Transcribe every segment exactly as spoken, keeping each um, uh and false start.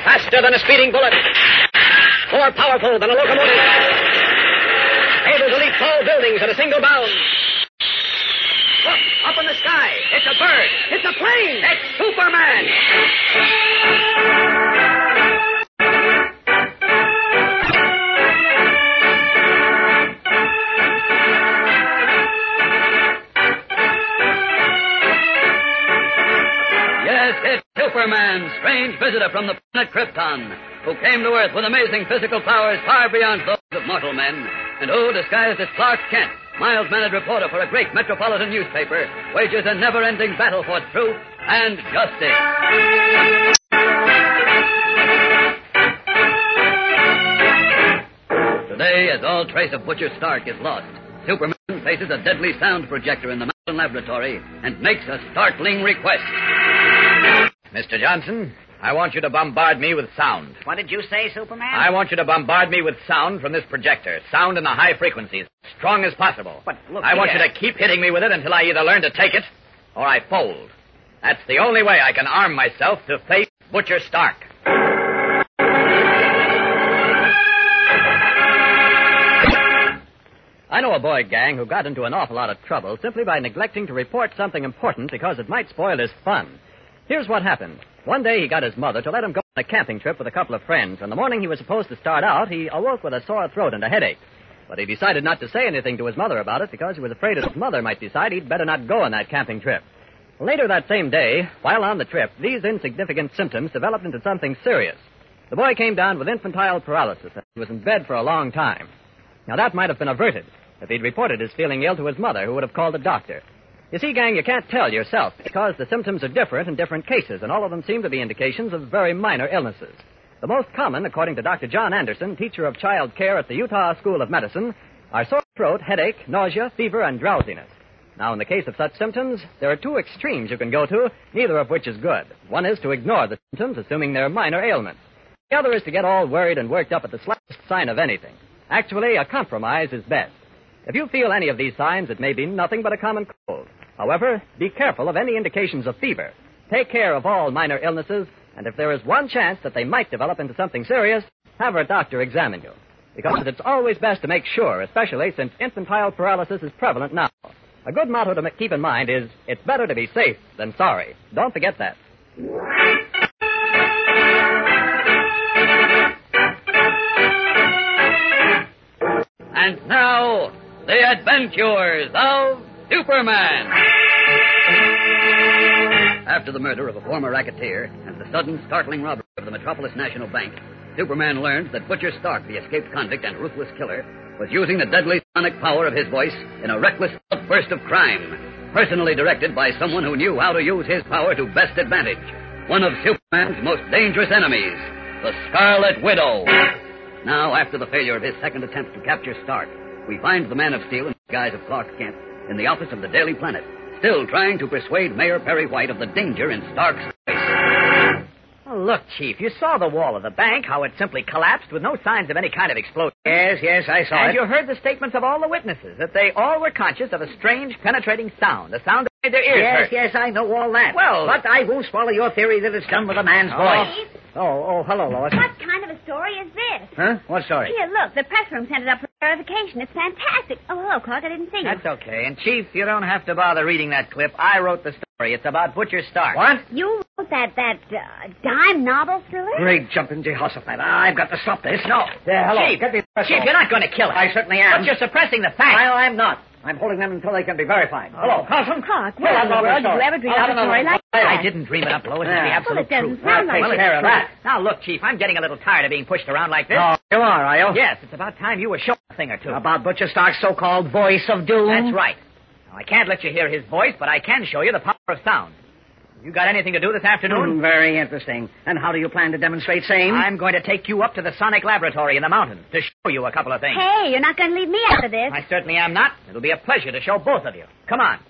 Faster than a speeding bullet. More powerful than a locomotive. Able to leap tall buildings at a single bound. Look, up in the sky. It's a bird. It's a plane. It's Superman. Yes, it's Superman, strange visitor from the planet Krypton, who came to Earth with amazing physical powers far beyond those of mortal men, and who, disguised as Clark Kent, mild-mannered reporter for a great metropolitan newspaper, wages a never-ending battle for truth and justice. Today, as all trace of Butcher Stark is lost, Superman faces a deadly sound projector in the Mountain Laboratory and makes a startling request. Mister Johnson, I want you to bombard me with sound. What did you say, Superman? I want you to bombard me with sound from this projector. Sound in the high frequencies, strong as possible. But look I want here. you to keep hitting me with it until I either learn to take it or I fold. That's the only way I can arm myself to face Butcher Stark. I know a boy gang who got into an awful lot of trouble simply by neglecting to report something important because it might spoil his fun. Here's what happened. One day he got his mother to let him go on a camping trip with a couple of friends, and the morning he was supposed to start out, he awoke with a sore throat and a headache. But he decided not to say anything to his mother about it because he was afraid his mother might decide he'd better not go on that camping trip. Later that same day, while on the trip, these insignificant symptoms developed into something serious. The boy came down with infantile paralysis and he was in bed for a long time. Now, that might have been averted if he'd reported his feeling ill to his mother, who would have called a doctor. You see, gang, you can't tell yourself because the symptoms are different in different cases, and all of them seem to be indications of very minor illnesses. The most common, according to Doctor John Anderson, teacher of child care at the Utah School of Medicine, are sore throat, headache, nausea, fever, and drowsiness. Now, in the case of such symptoms, there are two extremes you can go to, neither of which is good. One is to ignore the symptoms, assuming they're minor ailments. The other is to get all worried and worked up at the slightest sign of anything. Actually, a compromise is best. If you feel any of these signs, it may be nothing but a common cold. However, be careful of any indications of fever. Take care of all minor illnesses, and if there is one chance that they might develop into something serious, have a doctor examine you. Because it's always best to make sure, especially since infantile paralysis is prevalent now. A good motto to keep in mind is, it's better to be safe than sorry. Don't forget that. And now, the adventures of Superman. After the murder of a former racketeer and the sudden, startling robbery of the Metropolis National Bank, Superman learned that Butcher Stark, the escaped convict and ruthless killer, was using the deadly sonic power of his voice in a reckless outburst of crime, personally directed by someone who knew how to use his power to best advantage, one of Superman's most dangerous enemies, the Scarlet Widow. Now, after the failure of his second attempt to capture Stark, we find the Man of Steel in the guise of Clark Kent in the office of the Daily Planet, still trying to persuade Mayor Perry White of the danger in Stark's face. Oh, look, Chief, you saw the wall of the bank, how it simply collapsed with no signs of any kind of explosion. Yes, yes, I saw and it. you heard the statements of all the witnesses, that they all were conscious of a strange, penetrating sound, a sound that made their ears Yes, hurt. yes, I know all that. Well- But I won't swallow your theory that it's done with a man's Oh. voice. Oh, oh, hello, Lois. What kind of a story is this? Huh? What story? Here, look, the press room sent it up for verification. It's fantastic. Oh, hello, Clark, I didn't see you. That's okay. And, Chief, you don't have to bother reading that clip. I wrote the story. It's about Butcher Stark. What? You wrote that, that uh, dime novel thriller? Great jumping Jehoshaphat. I've got to stop this. No. Yeah, hello. Chief, Get the press Chief, off. you're not going to kill it. I certainly am. But you're suppressing the facts. I, I'm not. I'm holding them until they can be verified. Hello, Carlson. Clark, Tell where that in the novel world did you story. ever dream I'll up a have story another like one. that? I didn't dream it up, Lois. It's Yeah. the absolute Well, it doesn't truth. sound Now, like take it. care of that. Now, look, Chief, I'm getting a little tired of being pushed around like this. Oh, you are, are you? Yes, it's about time you were shown a thing or two. About Butcher Stark's so-called voice of doom? That's right. Now, I can't let you hear his voice, but I can show you the power of sound. You got anything to do this afternoon? Mm, very interesting. And how do you plan to demonstrate same? I'm going to take you up to the Sonic Laboratory in the mountains to show you a couple of things. Hey, you're not going to leave me out of this. I certainly am not. It'll be a pleasure to show both of you. Come on.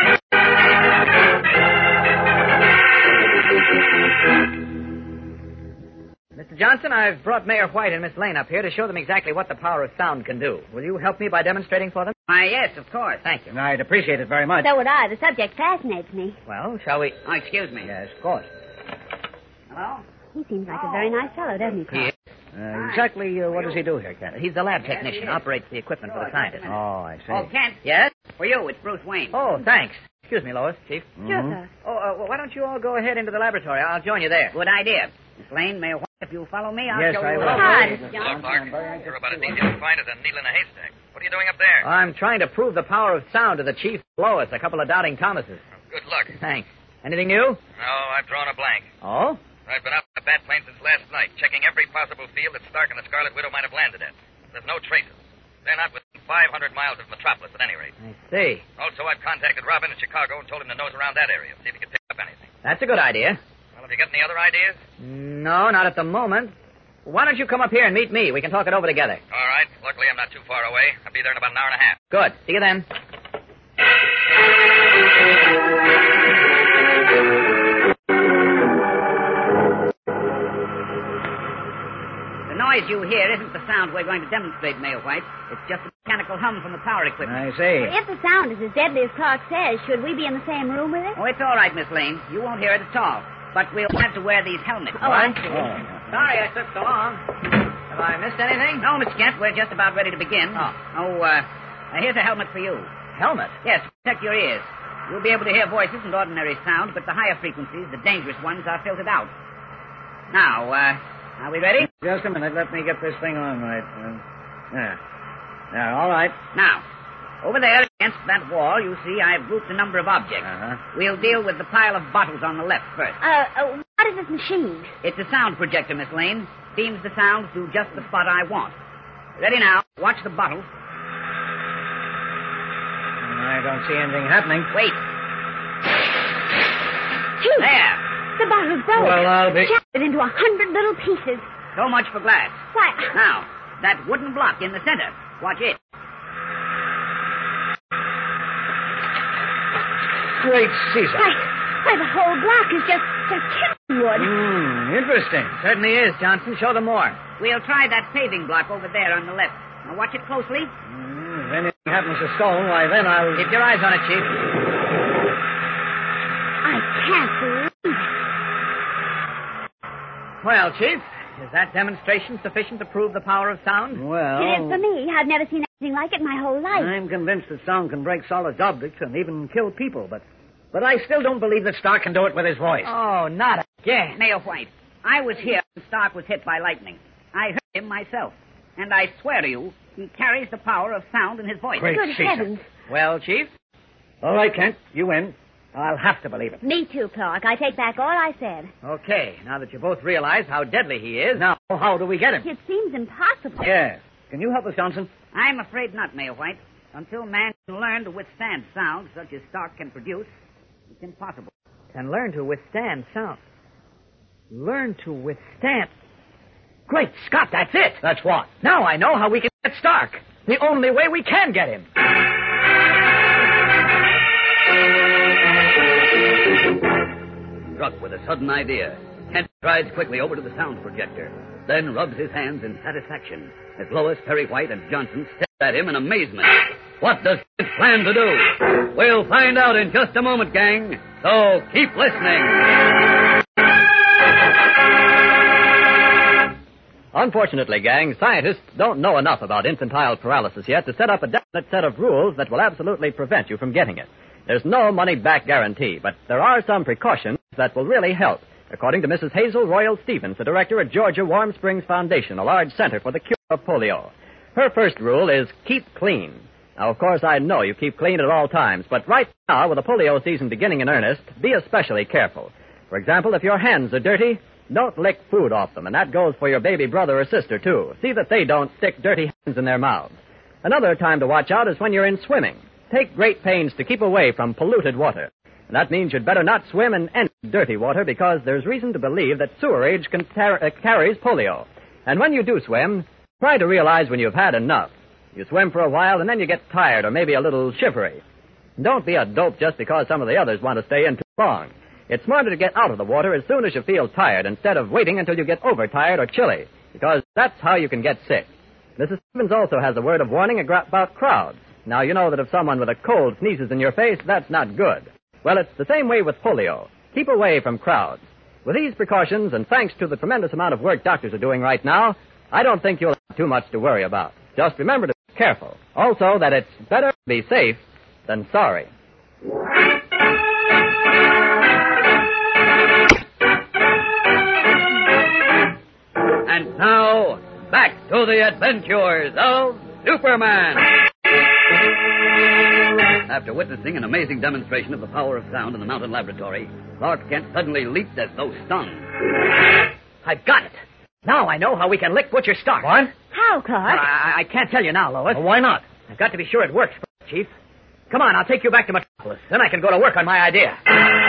Mister Johnson, I've brought Mayor White and Miss Lane up here to show them exactly what the power of sound can do. Will you help me by demonstrating for them? Why, yes, of course. Thank you. I'd appreciate it very much. So would I. The subject fascinates me. Well, shall we... Oh, excuse me. Yes, of course. Hello? He seems like a very nice fellow, doesn't he, Clark? Uh, exactly uh, what does he do here, Kent? He's the lab technician, operates the equipment for the scientists. Oh, I see. Oh, Kent. Yes? For you, it's Bruce Wayne. Oh, thanks. Excuse me, Lois, Chief. Sure, sir. Oh, uh, well, why don't you all go ahead into the laboratory? I'll join you there. Good idea. Miss Lane, Mayor White, if you'll follow me, I'll Yes, show I you. will. Hi, Hello, Mister Johnson. Clark. You're about as easy to find as a needle in a haystack. What are you doing up there? I'm trying to prove the power of sound to the Chief, Lois, a couple of doubting Thomases. Good luck. Thanks. Anything new? No, I've drawn a blank. Oh? I've been up in the bat plane since last night, checking every possible field that Stark and the Scarlet Widow might have landed at. There's no traces. They're not within five hundred miles of Metropolis, at any rate. I see. Also, I've contacted Robin in Chicago and told him to nose around that area, see if he can pick up anything. That's a good idea. Well, have you got any other ideas? No, not at the moment. Why don't you come up here and meet me? We can talk it over together. All right. Luckily, I'm not too far away. I'll be there in about an hour and a half. Good. See you then. The noise you hear isn't the sound we're going to demonstrate, Mayor White. It's just a mechanical hum from the power equipment. I see. If the sound is as deadly as Clark says, should we be in the same room with it? Oh, it's all right, Miss Lane. You won't hear it at all. But we'll have to wear these helmets. Oh, I see. Sorry I took so long. Have I missed anything? No, Miss Kent, we're just about ready to begin. Oh. Oh, uh, uh, here's a helmet for you. Helmet? Yes, protect your ears. You'll be able to hear voices and ordinary sound, but the higher frequencies, the dangerous ones, are filtered out. Now, uh, are we ready? Just a minute. Let me get this thing on right. Uh, there. There, all right. Now, over there against that wall, you see I've grouped a number of objects. Uh-huh. We'll deal with the pile of bottles on the left first. Uh, uh, what is this machine? It's a sound projector, Miss Lane. Beams the sound to just the spot I want. Ready now. Watch the bottles. I don't see anything happening. Wait. Chief, There. the bottle broke. Well, I'll be... Shattered into a hundred little pieces. So much for glass. Why, Now, that wooden block in the center. Watch it. Great Caesar. why, why, the whole block is just, just killing wood. Hmm, interesting. Certainly is, Johnson. Show them more. We'll try that paving block over there on the left. Now watch it closely. Hmm, if anything happens to stone, why then I'll... Keep your eyes on it, Chief. I can't believe it. Well, Chief, is that demonstration sufficient to prove the power of sound? Well... It is for me. I've never seen anything like it in my whole life. I'm convinced that sound can break solid objects and even kill people, but... But I still don't believe that Stark can do it with his voice. Oh, not again. Mayor White, I was here when Stark was hit by lightning. I heard him myself. And I swear to you, he carries the power of sound in his voice. Great Good Caesar. heavens. Well, Chief? All right, Kent, you win. I'll have to believe it. Me too, Clark. I take back all I said. Okay, now that you both realize how deadly he is. Now, how do we get him? It seems impossible. Yes. Can you help us, Johnson? I'm afraid not, Mayor White. Until man can learn to withstand sound such as Stark can produce, it's impossible. Can learn to withstand sound. Learn to withstand. Great Scott, that's it. That's what? Now I know how we can get Stark. The only way we can get him. Struck with a sudden idea, Kent strides quickly over to the sound projector, then rubs his hands in satisfaction as Lois, Perry White, and Johnson stare at him in amazement. What does Kent plan to do? We'll find out in just a moment, gang, so keep listening. Unfortunately, gang, scientists don't know enough about infantile paralysis yet to set up a definite set of rules that will absolutely prevent you from getting it. There's no money-back guarantee, but there are some precautions that will really help, according to Missus Hazel Royal Stevens, the director at Georgia Warm Springs Foundation, a large center for the cure of polio. Her first rule is keep clean. Now, of course, I know you keep clean at all times, but right now, with the polio season beginning in earnest, be especially careful. For example, if your hands are dirty, don't lick food off them, and that goes for your baby brother or sister, too. See that they don't stick dirty hands in their mouths. Another time to watch out is when you're in swimming. Take great pains to keep away from polluted water. And that means you'd better not swim in any dirty water because there's reason to believe that sewerage can tar- uh, carries polio. And when you do swim, try to realize when you've had enough. You swim for a while and then you get tired or maybe a little shivery. Don't be a dope just because some of the others want to stay in too long. It's smarter to get out of the water as soon as you feel tired instead of waiting until you get overtired or chilly, because that's how you can get sick. Missus Stevens also has a word of warning about crowds. Now, you know that if someone with a cold sneezes in your face, that's not good. Well, it's the same way with polio. Keep away from crowds. With these precautions, and thanks to the tremendous amount of work doctors are doing right now, I don't think you'll have too much to worry about. Just remember to be careful. Also, that it's better to be safe than sorry. And now, back to the adventures of Superman. After witnessing an amazing demonstration of the power of sound in the mountain laboratory, Clark Kent suddenly leaped as though stunned. I've got it. Now I know how we can lick Butcher Stark. What? How, Clark? I, I can't tell you now, Lois. Well, why not? I've got to be sure it works, Chief. Come on, I'll take you back to Metropolis. Then I can go to work on my idea.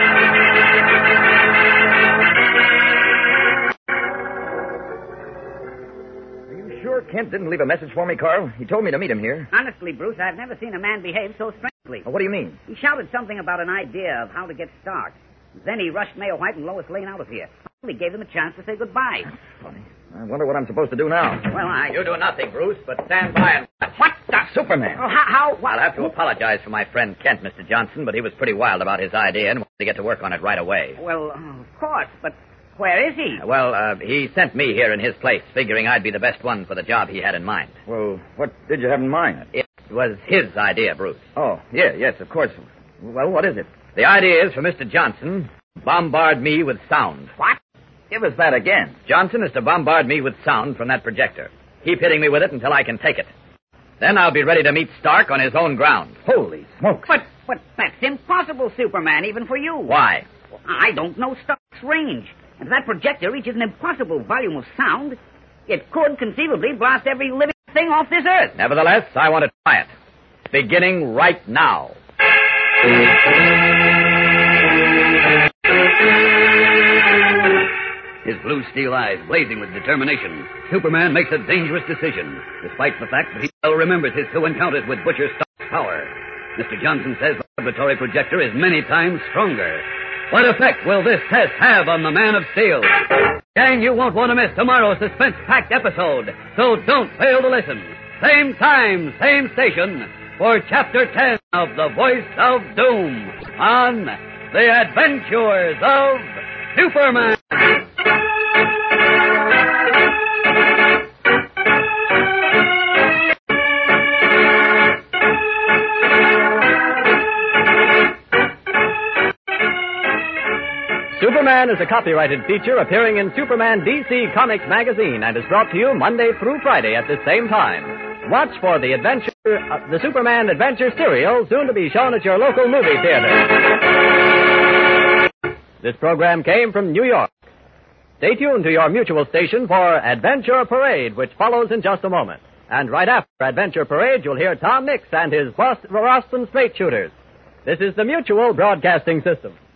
Sure Kent didn't leave a message for me, Carl? He told me to meet him here. Honestly, Bruce, I've never seen a man behave so strangely. Well, what do you mean? He shouted something about an idea of how to get Stark. Then he rushed Mayor White and Lois Lane out of here. He gave them a chance to say goodbye. Funny. I wonder what I'm supposed to do now. Well, I... You do nothing, Bruce, but stand by and watch. What the... Superman. Oh, how... how what? I'll have to apologize for my friend Kent, Mister Johnson, but he was pretty wild about his idea and wanted to get to work on it right away. Well, of course, but where is he? Well, uh, he sent me here in his place, figuring I'd be the best one for the job he had in mind. Well, what did you have in mind? It was his idea, Bruce. Oh, yeah, yes, of course. Well, what is it? The idea is for Mister Johnson to bombard me with sound. What? Give us that again. Johnson is to bombard me with sound from that projector. Keep hitting me with it until I can take it. Then I'll be ready to meet Stark on his own ground. Holy smokes. But, but that's impossible, Superman, even for you. Why? I don't know Stark's range. And if that projector reaches an impossible volume of sound, it could conceivably blast every living thing off this earth. Nevertheless, I want to try it. Beginning right now. His blue steel eyes blazing with determination, Superman makes a dangerous decision, despite the fact that he well remembers his two encounters with Butcher Stark's power. Mister Johnson says the laboratory projector is many times stronger. What effect will this test have on the Man of Steel? Gang, you won't want to miss tomorrow's suspense-packed episode, so don't fail to listen. Same time, same station, for Chapter ten of The Voice of Doom on The Adventures of Superman. Superman is a copyrighted feature appearing in Superman D C Comics magazine and is brought to you Monday through Friday at this same time. Watch for the adventure, uh, the Superman Adventure serial, soon to be shown at your local movie theater. This program came from New York. Stay tuned to your mutual station for Adventure Parade, which follows in just a moment. And right after Adventure Parade, you'll hear Tom Mix and his Boston, Boston Straight Shooters. This is the Mutual Broadcasting System.